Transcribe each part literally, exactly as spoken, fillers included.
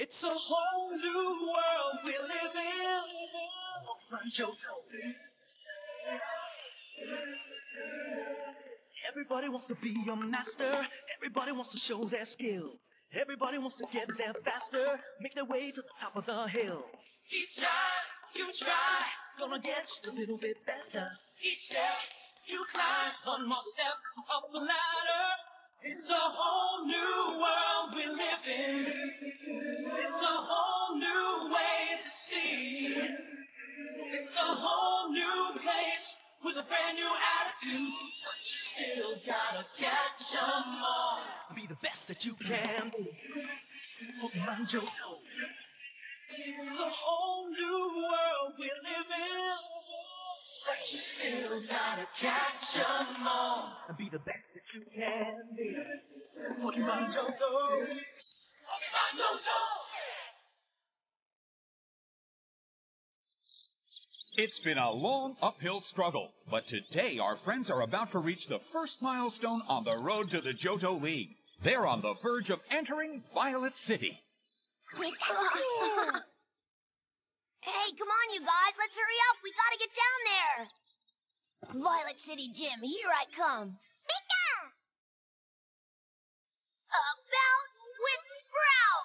It's a whole new world we live in. Johto. Everybody wants to be a master. Everybody wants to show their skills. Everybody wants to get there faster, make their way to the top of the hill. Each time you try, gonna get just a little bit better. Each step you climb, one more step up the ladder. It's a whole new world we live in. It's a whole new way to see. It's a whole new place with a brand new attitude. But you still gotta catch 'em all. Be the best that you can be. Pokemon Johto. It's a whole new world we live in. But you still gotta catch 'em all. And be the best that you can be. Pokemon Johto. Pokemon Johto. It's been a long uphill struggle, but today our friends are about to reach the first milestone on the road to the Johto League. They're on the verge of entering Violet City. Hey, come on, you guys. Let's hurry up. We gotta get down there. Violet City Gym, here I come. Pika! About with Sprout!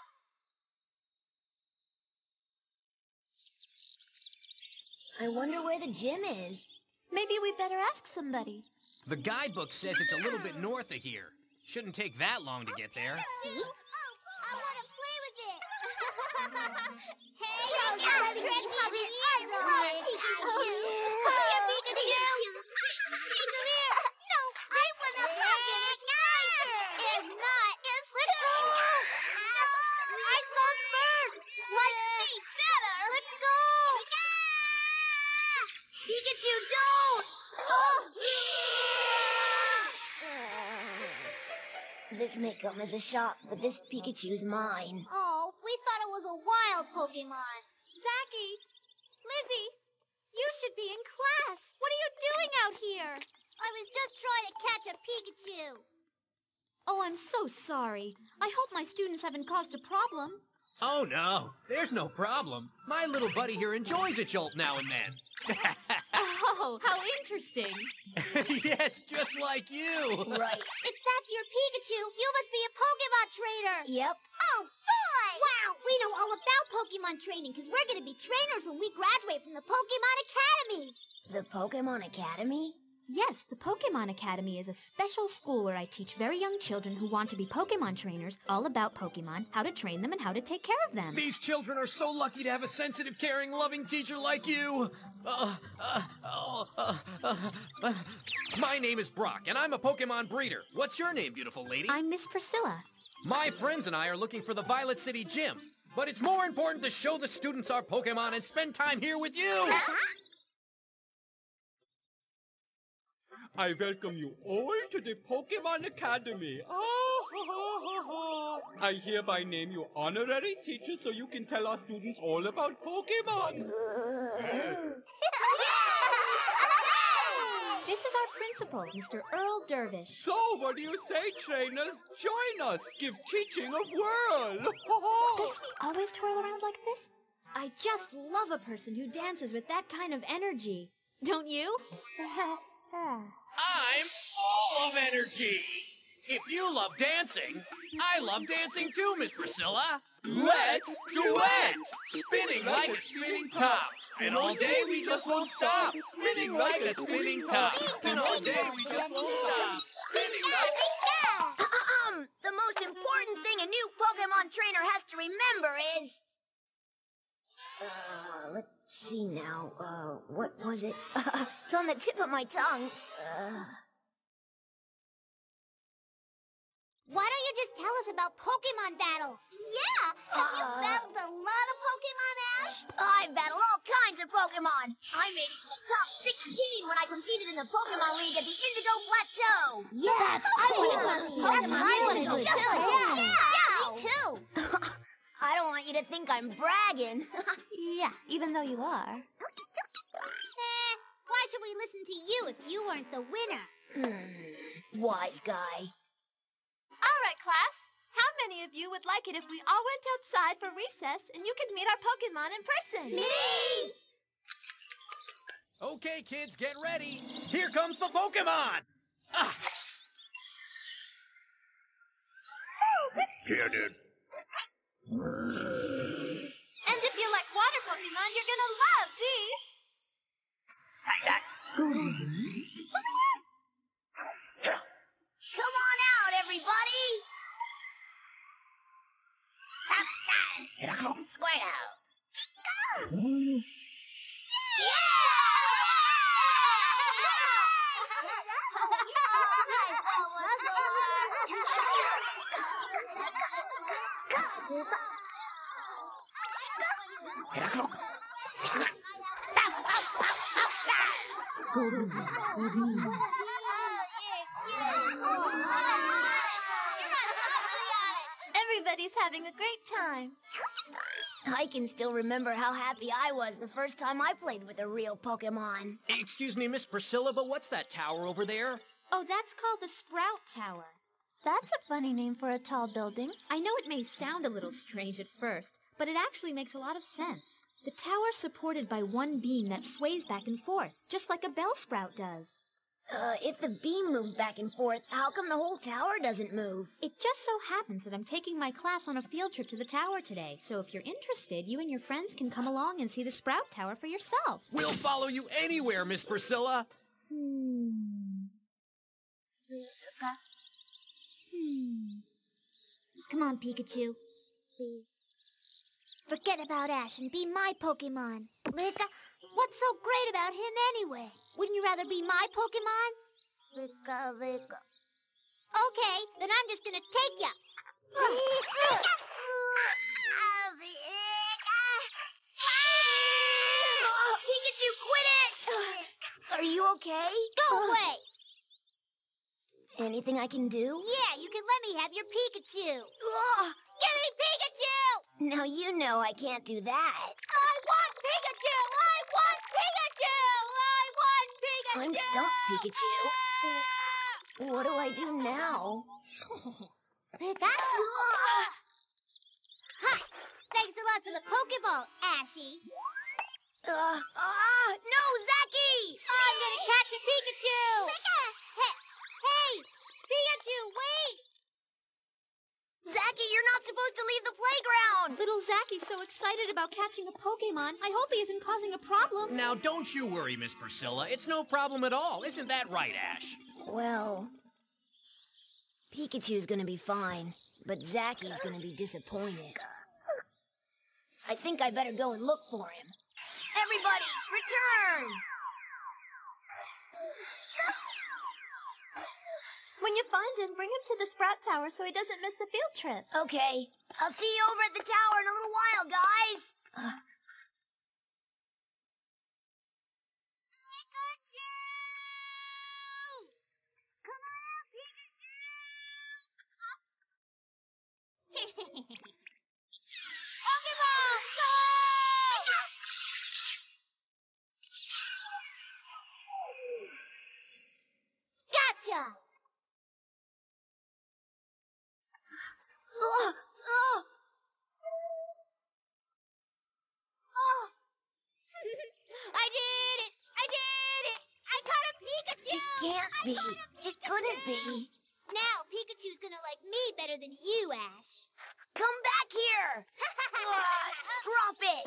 I wonder where the gym is. Maybe we better ask somebody. The guidebook says it's a little bit north of here. Shouldn't take that long to get there. See? Oh, I want to play with it. Hey, I I love Pikachu. Come here, Pikachu. Come here. No, I want to hug it. It's nicer. If not, it's let's go. No, I go first. Like me, better. Let's go. Pikachu, don't! Oh! This may come as a shock, but this Pikachu's mine. Oh, we thought it was a wild Pokemon. Zachy! Lizzie! You should be in class! What are you doing out here? I was just trying to catch a Pikachu. Oh, I'm so sorry. I hope my students haven't caused a problem. Oh, no. There's no problem. My little buddy here enjoys a jolt now and then. Oh, how interesting. Yes, just like you. Right. If that's your Pikachu, you must be a Pokemon trainer. Yep. Oh, boy! Wow, we know all about Pokemon training because we're going to be trainers when we graduate from the Pokemon Academy. The Pokemon Academy? Yes, the Pokemon Academy is a special school where I teach very young children who want to be Pokemon trainers all about Pokemon, how to train them, and how to take care of them. These children are so lucky to have a sensitive, caring, loving teacher like you. Uh, uh, uh, uh, uh, uh. My name is Brock, and I'm a Pokemon breeder. What's your name, beautiful lady? I'm Miss Priscilla. My friends and I are looking for the Violet City Gym, but it's more important to show the students our Pokemon and spend time here with you. Huh? I welcome you all to the Pokemon Academy. Oh, ha, ha, ha, ha. I hereby name you honorary teacher so you can tell our students all about Pokemon. This is our principal, Mister Earl Dervish. So, what do you say, trainers? Join us. Give teaching a whirl. Does he always twirl around like this? I just love a person who dances with that kind of energy. Don't you? I'm full of energy. If you love dancing, I love dancing too, Miss Priscilla. Let's duet! Spinning like a spinning top. Spin all day, we just won't stop. Spinning like a spinning top. Spin all day, we just won't stop. Spinning like a... Um, the most important thing a new Pokemon trainer has to remember is... Uh, let's see now. Uh, what was it? It's on the tip of my tongue. Uh... Why don't you just tell us about Pokemon battles? Yeah! Have you Uh, battled a lot of Pokemon, Ash? I've battled all kinds of Pokemon. I made it to the top sixteen when I competed in the Pokemon League at the Indigo Plateau. Yeah, that's cool. That's That's my my one. Just Just like yeah, that. yeah, me too. I don't want you to think I'm bragging. Yeah, even though you are. Eh, why should we listen to you if you weren't the winner? Hmm, wise guy. All right, class. How many many of you would like it if we all went outside for recess and you could meet our Pokemon in person? Me! Okay, kids, get ready. Here comes the Pokemon! Ah! Get it. And if you like water Pokemon, you're gonna love these. Come on out, everybody! Squirtle! Everybody's having a great time. I can still remember how happy I was the first time I played with a real Pokemon. Excuse me, Miss Priscilla, but what's that tower over there? Oh, that's called the Sprout Tower. That's a funny name for a tall building. I know it may sound a little strange at first, but it actually makes a lot of sense. The tower's supported by one beam that sways back and forth, just like a Bellsprout does. Uh, if the beam moves back and forth, how come the whole tower doesn't move? It just so happens that I'm taking my class on a field trip to the tower today, so if you're interested, you and your friends can come along and see the Sprout Tower for yourself. We'll follow you anywhere, Miss Priscilla. Hmm. Hmm. Come on, Pikachu. Forget about Ash and be my Pokemon. Lika, what's so great about him anyway? Wouldn't you rather be my Pokemon? Lika, Lika. Okay, then I'm just gonna take ya. Pikachu, quit it! Are you okay? Go away! Anything I can do? Yeah, you can let me have your Pikachu. Ugh. Give me Pikachu! Now you know I can't do that. I want Pikachu! I want Pikachu! I want Pikachu! I'm stumped, Pikachu. What do I do now? Pikachu! Ha! Thanks a lot for the Pokeball, Ashy. Uh, ah, no, Zacky! I'm gonna catch a Pikachu! Hey, hey! Pikachu, wait! Zacky, you're not supposed to leave the playground! Little Zacky's so excited about catching a Pokemon. I hope he isn't causing a problem. Now, don't you worry, Miss Priscilla. It's no problem at all. Isn't that right, Ash? Well, Pikachu's gonna be fine, but Zacky's gonna be disappointed. I think I better go and look for him. Everybody, return! When you find him, bring him to the Sprout Tower so he doesn't miss the field trip. Okay, I'll see you over at the tower in a little while, guys. Uh. Pokeball, go! Gotcha! Oh, oh. Oh. I did it! I did it! I caught a Pikachu! It can't I be. caught a It couldn't Pikachu! be. Now Pikachu's gonna like me better than you, Ash. Come back here! uh, drop it!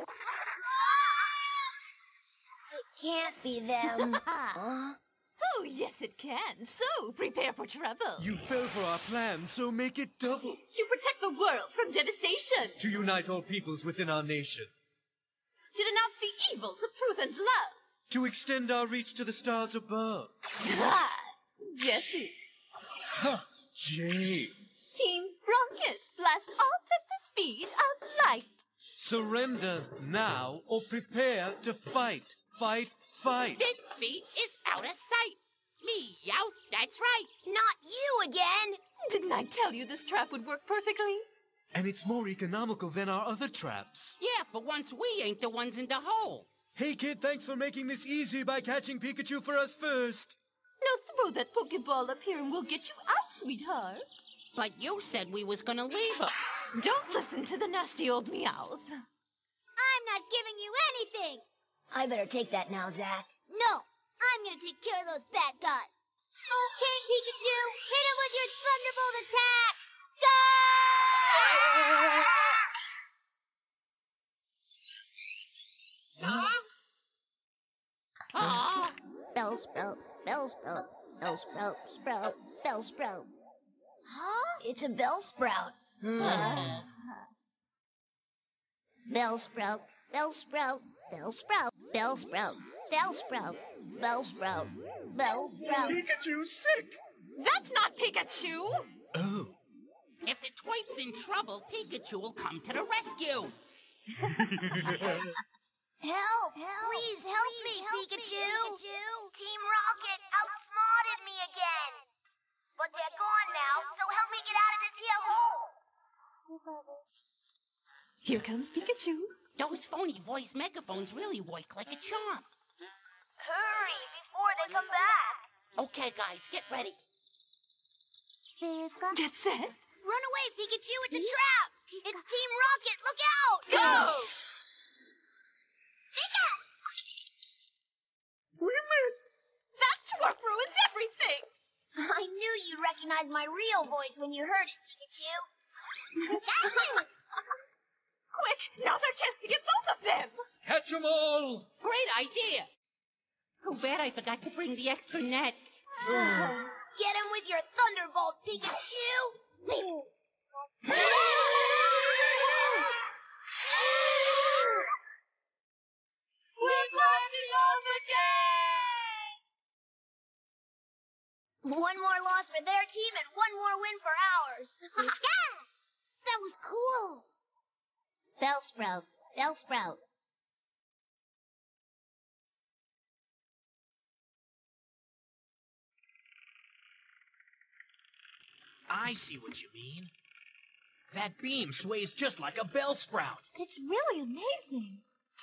It can't be them. Huh? Oh, yes, it can. So, prepare for trouble. You fell for our plan, so make it double. To protect the world from devastation. To unite all peoples within our nation. To denounce the evils of truth and love. To extend our reach to the stars above. Ah, Jesse. Ha! James. Team Rocket, blast off at the speed of light. Surrender now or prepare to fight. Fight, fight. This feat is out of sight. Meowth, that's right. Not you again! Didn't I tell you this trap would work perfectly? And it's more economical than our other traps. Yeah, for once we ain't the ones in the hole. Hey kid, thanks for making this easy by catching Pikachu for us first. Now throw that Pokeball up here and we'll get you out, sweetheart. But you said we was gonna leave her. Don't listen to the nasty old Meowth. I'm not giving you anything. I better take that now, Zack. No, I'm gonna take care of those bad guys. Okay, Pikachu, hit him with your Thunderbolt attack. Aw. Bellsprout, Bellsprout, Bellsprout, Sprout, Bellsprout. Huh? It's a Bellsprout. Bellsprout, Bellsprout, Bellsprout, Bellsprout, Bellsprout, Bellsprout, Bellsprout. Pikachu's sick! That's not Pikachu! Oh. If the twipe's in trouble, Pikachu will come to the rescue. Help! Please help me, Pikachu! Team Rocket outsmarted me again. But they're gone now, so help me get out of this here hole. Here comes Pikachu. Those phony voice megaphones really work like a charm. Hurry before they come back. Okay, guys, get ready. Get set. Run away, Pikachu! It's a trap! It's Team Rocket! Look out! Go! Pika! We missed. That twerp ruins everything. I knew you'd recognize my real voice when you heard it, Pikachu. Quick, now's our chance to get both of them. Catch 'em all! Great idea. Too bad I forgot to bring the extra net. Get him with your Thunderbolt, Pikachu! We're blasting off again! One more loss for their team and one more win for ours. That was cool! Bellsprout, Bellsprout. I see what you mean. That beam sways just like a Bellsprout. It's really amazing.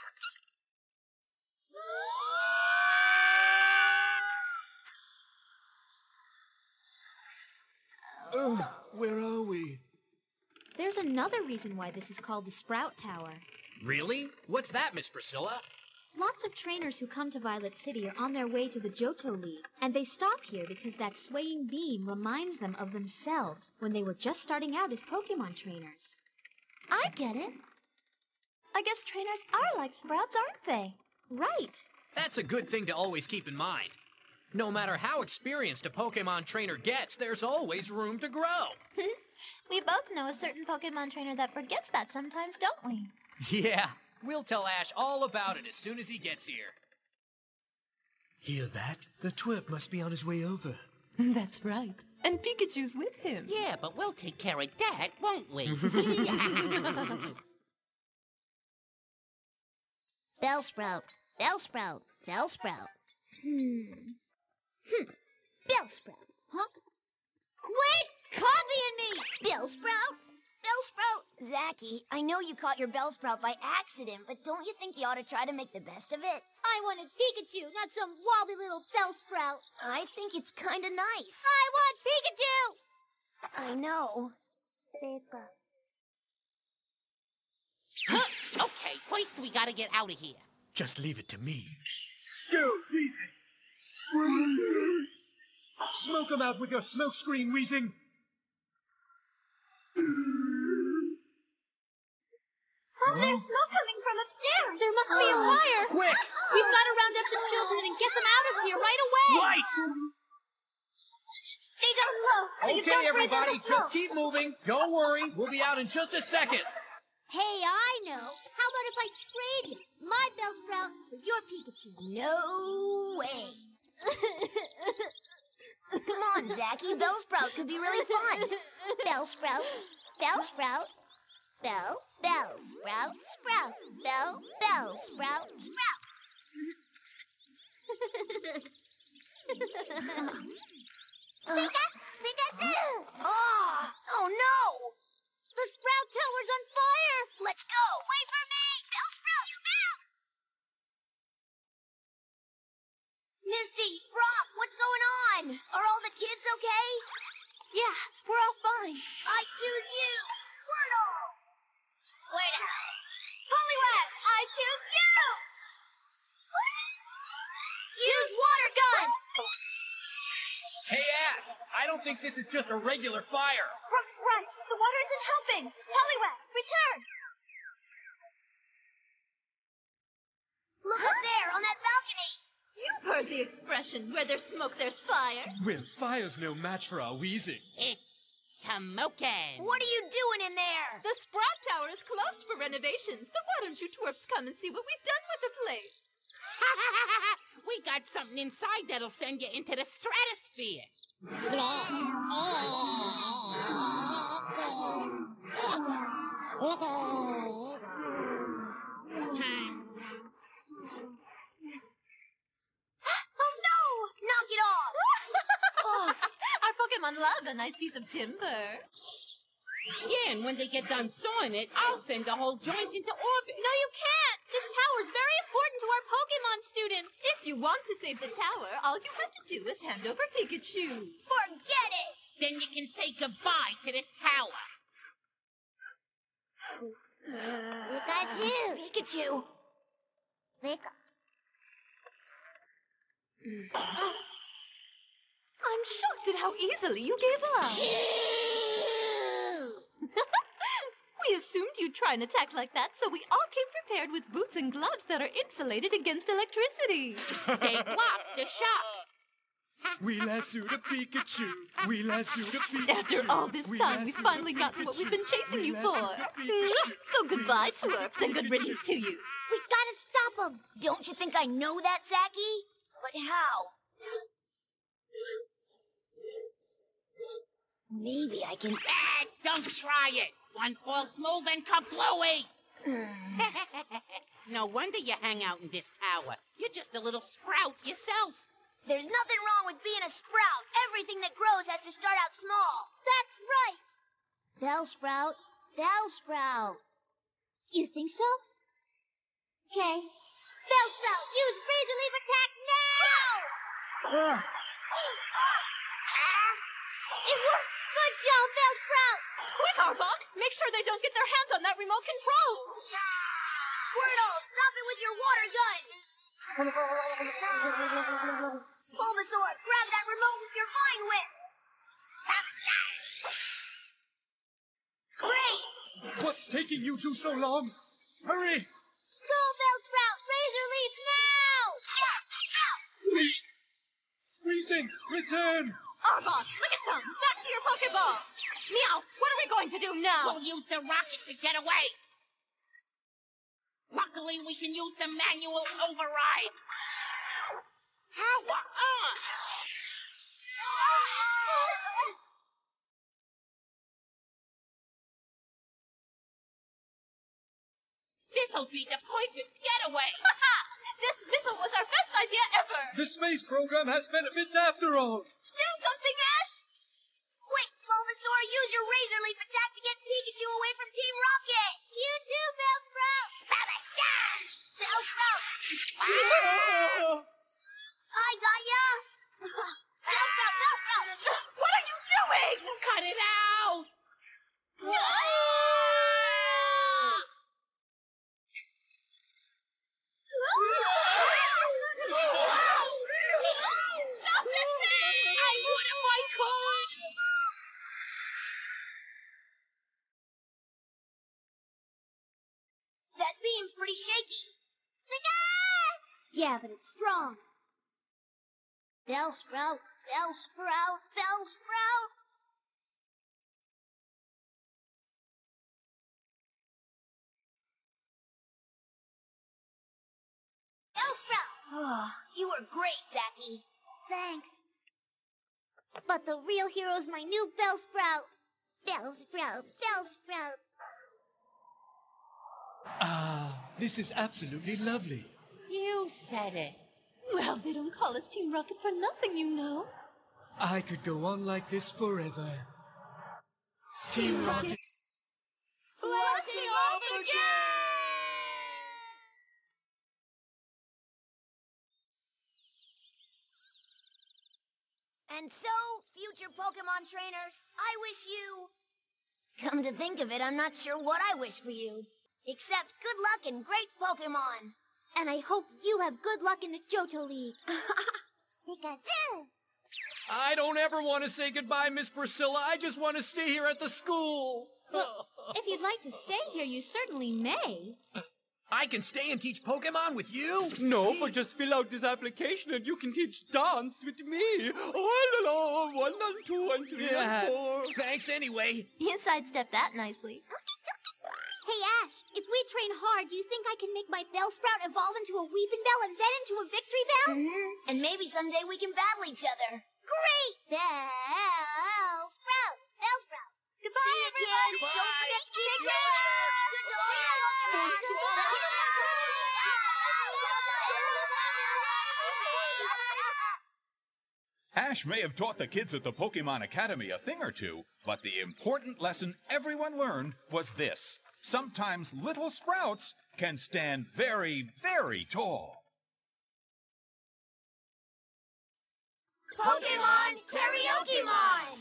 Ugh, where are we? There's another reason why this is called the Sprout Tower. Really? What's that, Miss Priscilla? Lots of trainers who come to Violet City are on their way to the Johto League, and they stop here because that swaying beam reminds them of themselves when they were just starting out as Pokemon trainers. I get it. I guess trainers are like Sprouts, aren't they? Right. That's a good thing to always keep in mind. No matter how experienced a Pokemon trainer gets, there's always room to grow. We both know a certain Pokemon trainer that forgets that sometimes, don't we? Yeah, we'll tell Ash all about it as soon as he gets here. Hear that? The twerp must be on his way over. That's right. And Pikachu's with him. Yeah, but we'll take care of that, won't we? Bellsprout, Bellsprout, Bellsprout. Hmm. Hmm. Bellsprout. Huh? Quit copying me! Bellsprout! Bellsprout! Zacky, I know you caught your Bellsprout by accident, but don't you think you ought to try to make the best of it? I wanted Pikachu, not some wobbly little Bellsprout. I think it's kinda nice. I want Pikachu! I know. Okay, first we gotta get out of here. Just leave it to me. Go, Weezing! Smoke him out with your smoke screen, Weezing! Oh, there's smoke coming from upstairs. There must be a fire. Quick! We've got to round up the children and get them out of here right away. Right! Stay down low. So you Okay, don't breathe in everybody, the smoke. just keep moving. Don't worry, we'll be out in just a second. Hey, I know. How about if I trade you my Bellsprout for your Pikachu? No way. Come on, Zacky. Bellsprout could be really fun. Bellsprout, Bellsprout, Bell, Bellsprout, Sprout, Bell, Bellsprout, Sprout. Pika, Pikachu! Oh, oh no! The Sprout Tower's on fire! Let's go! Wait for me! Bellsprout, Bell! Misty, Brock, what's going on? Are all the kids okay? Yeah, we're all fine. I choose you, Squirtle! choose you! Use water gun! Hey, Ash! I don't think this is just a regular fire. Brooke's right. The water isn't helping. Poliwag, return! Look up there, on that balcony! You've heard the expression, where there's smoke, there's fire. Well, fire's no match for our wheezing. It's smoking. What are you doing in there? The Sprout Tower is closed for renovations, but why don't you twerps come and see what we've done with the place? We got something inside that'll send you into the stratosphere. Oh no! Knock it off! Oh, our Pokemon love a nice piece of timber. Yeah, and when they get done sawing it, I'll send the whole joint into orbit. No, you can't! This tower's very important to our Pokemon students. If you want to save the tower, all you have to do is hand over Pikachu. Forget it! Then you can say goodbye to this tower. Pikachu. Pikachu! Pika. I'm shocked at how easily you gave up. We assumed you'd try an attack like that, so we all came prepared with boots and gloves that are insulated against electricity. They block the shock. We lassoed a Pikachu. We lassoed a Pikachu. After all this We time, we've lassoed a finally gotten what we've been chasing We you lassoed for. a Pikachu. So goodbye, twerps, and good riddance to you. We gotta stop him! Don't you think I know that, Zacky? But how? Maybe I can... Ah, don't try it. One false move and kablooey. No wonder you hang out in this tower. You're just a little sprout yourself. There's nothing wrong with being a sprout. Everything that grows has to start out small. That's right. Bellsprout. Bellsprout. You think so? Okay. Bellsprout, use Razor Leaf attack now! It worked! Good job, Bellsprout! Quick, Arbok! Make sure they don't get their hands on that remote control! Squirtle, stop it with your water gun! Bulbasaur, grab that remote with your vine whip! Great! What's taking you two so long? Hurry! Go, Bellsprout! Razor Leaf now! Freezing! Return! Arbok, look at them! Back to your Pokeballs! Meowth, what are we going to do now? We'll use the rocket to get away. Luckily, we can use the manual override. Power on! This'll be the perfect getaway. This missile was our best idea ever! The space program has benefits after all! Do something, Ash! Quick, Bulbasaur, use your Razor Leaf attack to get Pikachu away from Team Rocket! You too, Bellsprout! Babashan! Bellsprout! I got ya! Bellsprout! Bellsprout! What are you doing? Cut it out! Stop this thing! I would if I could! That beam's pretty shaky. Yeah, but it's strong. Bellsprout! Bellsprout! Bellsprout! Bellsprout! Oh, you were great, Zacky. Thanks. But the real hero's my new Bellsprout. Bellsprout! Bellsprout! Ah, this is absolutely lovely. You said it. Well, they don't call us Team Rocket for nothing, you know. I could go on like this forever. Team Rocket. Blasting off again! And so, future Pokemon trainers, I wish you... Come to think of it, I'm not sure what I wish for you. Except good luck and great Pokemon. And I hope you have good luck in the Johto League. Pikachu! I don't ever want to say goodbye, Miss Priscilla. I just want to stay here at the school. Well, if you'd like to stay here, you certainly may. I can stay and teach Pokemon with you? No, but just fill out this application and you can teach dance with me. Oh, la, la, one and two and three Yeah, and four. thanks anyway. You sidestepped that nicely. Hey, Ash, if we train hard, do you think I can make my Bellsprout evolve into a Weepin' Bell and then into a Victory Bell? Mm-hmm. And maybe someday we can battle each other. Great! Bellsprout! Bellsprout! Goodbye, See you, everybody! kids. Don't forget to keep Ash may have taught the kids at the Pokemon Academy a thing or two, but the important lesson everyone learned was this. Sometimes little sprouts can stand very, very tall. Pokemon Karaoke-mon!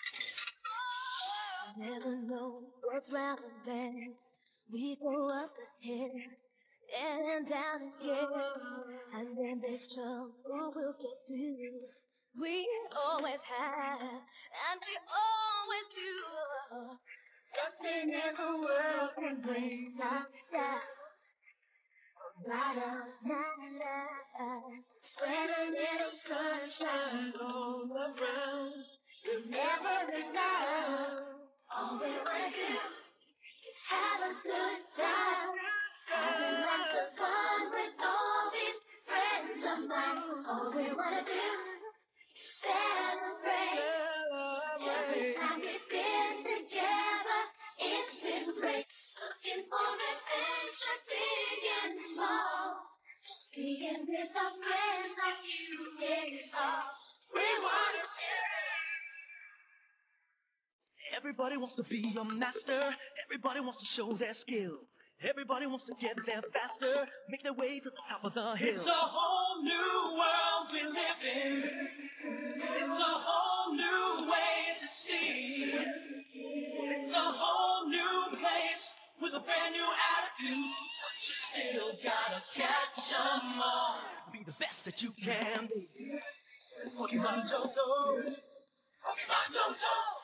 Never know what's round the bend. We go up ahead and down again, and then this trouble will get through. We always have, and we always do. Nothing in the world can bring us down. Brighter night, spreading little sunshine all around. There's never enough. All we wanna do is have a good time. Having lots of fun with all these friends of mine. All we wanna do is celebrate. Every time we've been together, it's been great. Looking for adventure, big and small. Just being with our friends like you is all we wanna do. Everybody wants to be a master. Everybody wants to show their skills. Everybody wants to get there faster, make their way to the top of the hill. It's a whole new world we live in. It's a whole new way to see. It's a whole new place with a brand new attitude. But you still gotta catch 'em all. Be the best that you can be. Pokemon Johto. Pokemon Johto.